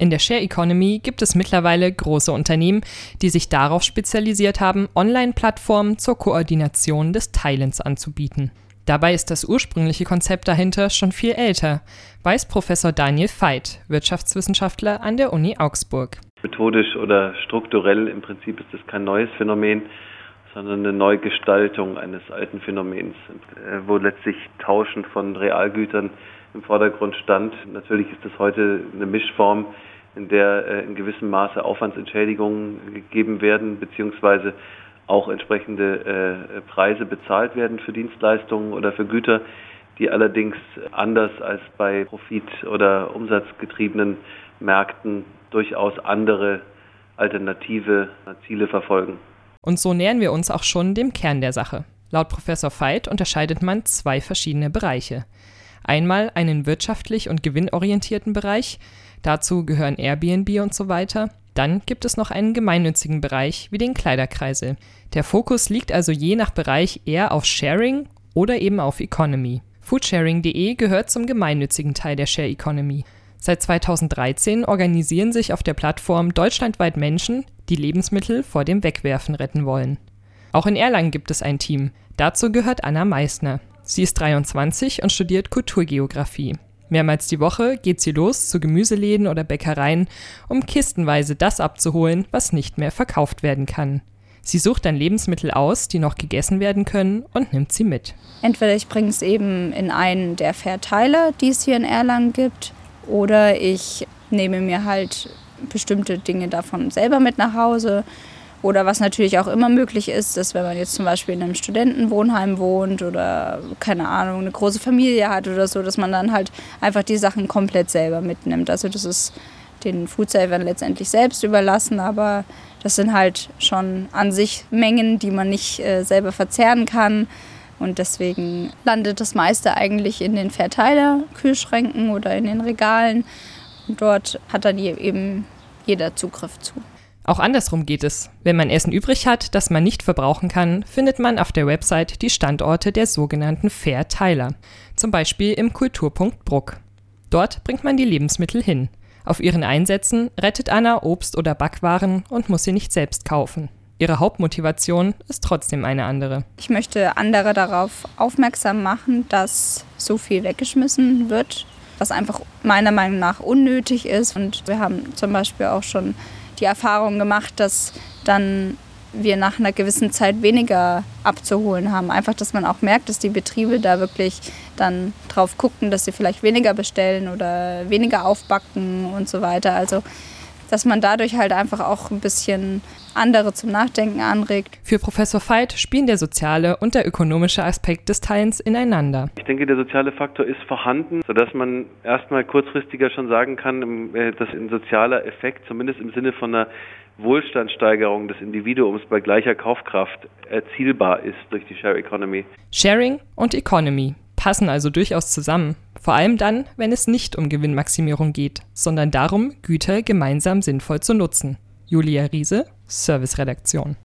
In der Share Economy gibt es mittlerweile große Unternehmen, die sich darauf spezialisiert haben, Online-Plattformen zur Koordination des Teilens anzubieten. Dabei ist das ursprüngliche Konzept dahinter schon viel älter, weiß Professor Daniel Veit, Wirtschaftswissenschaftler an der Uni Augsburg. Methodisch oder strukturell im Prinzip ist es kein neues Phänomen, sondern eine Neugestaltung eines alten Phänomens, wo letztlich Tauschen von Realgütern im Vordergrund stand. Natürlich ist es heute eine Mischform, in der in gewissem Maße Aufwandsentschädigungen gegeben werden, beziehungsweise auch entsprechende Preise bezahlt werden für Dienstleistungen oder für Güter, die allerdings anders als bei profit- oder umsatzgetriebenen Märkten durchaus andere alternative Ziele verfolgen. Und so nähern wir uns auch schon dem Kern der Sache. Laut Professor Veit unterscheidet man zwei verschiedene Bereiche. Einmal einen wirtschaftlich und gewinnorientierten Bereich, dazu gehören Airbnb und so weiter. Dann gibt es noch einen gemeinnützigen Bereich wie den Kleiderkreisel. Der Fokus liegt also je nach Bereich eher auf Sharing oder eben auf Economy. Foodsharing.de gehört zum gemeinnützigen Teil der Share Economy. Seit 2013 organisieren sich auf der Plattform deutschlandweit Menschen, die Lebensmittel vor dem Wegwerfen retten wollen. Auch in Erlangen gibt es ein Team. Dazu gehört Anna Meissner. Sie ist 23 und studiert Kulturgeografie. Mehrmals die Woche geht sie los zu Gemüseläden oder Bäckereien, um kistenweise das abzuholen, was nicht mehr verkauft werden kann. Sie sucht dann Lebensmittel aus, die noch gegessen werden können, und nimmt sie mit. Entweder ich bringe es eben in einen der Verteiler, die es hier in Erlangen gibt, oder ich nehme mir halt bestimmte Dinge davon selber mit nach Hause. Oder was natürlich auch immer möglich ist, dass wenn man jetzt zum Beispiel in einem Studentenwohnheim wohnt oder, keine Ahnung, eine große Familie hat oder so, dass man dann halt einfach die Sachen komplett selber mitnimmt. Also das ist den Foodsavern letztendlich selbst überlassen, aber das sind halt schon an sich Mengen, die man nicht selber verzehren kann. Und deswegen landet das meiste eigentlich in den Verteilerkühlschränken oder in den Regalen. Und dort hat dann eben jeder Zugriff zu. Auch andersrum geht es. Wenn man Essen übrig hat, das man nicht verbrauchen kann, findet man auf der Website die Standorte der sogenannten Verteiler. Zum Beispiel im Kulturpunkt Bruck. Dort bringt man die Lebensmittel hin. Auf ihren Einsätzen rettet Anna Obst oder Backwaren und muss sie nicht selbst kaufen. Ihre Hauptmotivation ist trotzdem eine andere. Ich möchte andere darauf aufmerksam machen, dass so viel weggeschmissen wird, was einfach meiner Meinung nach unnötig ist. Und wir haben zum Beispiel auch schon die Erfahrung gemacht, dass dann wir nach einer gewissen Zeit weniger abzuholen haben. Einfach, dass man auch merkt, dass die Betriebe da wirklich dann drauf gucken, dass sie vielleicht weniger bestellen oder weniger aufbacken und so weiter. Also, dass man dadurch halt einfach auch ein bisschen andere zum Nachdenken anregt. Für Professor Veit spielen der soziale und der ökonomische Aspekt des Teilens ineinander. Ich denke, der soziale Faktor ist vorhanden, sodass man erstmal kurzfristiger schon sagen kann, dass ein sozialer Effekt, zumindest im Sinne von einer Wohlstandssteigerung des Individuums bei gleicher Kaufkraft, erzielbar ist durch die Share Economy. Sharing und Economy passen also durchaus zusammen. Vor allem dann, wenn es nicht um Gewinnmaximierung geht, sondern darum, Güter gemeinsam sinnvoll zu nutzen. Julia Riese, Serviceredaktion.